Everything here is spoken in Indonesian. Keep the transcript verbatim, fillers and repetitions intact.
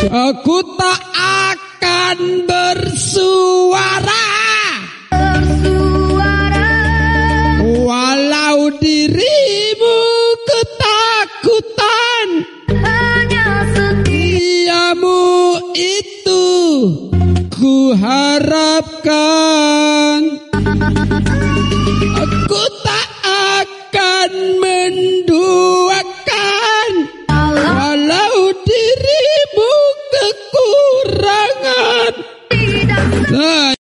Aku tak akan bersuara, bersuara walau dirimu ketakutan. hanya Setiamu itu ku harapkan.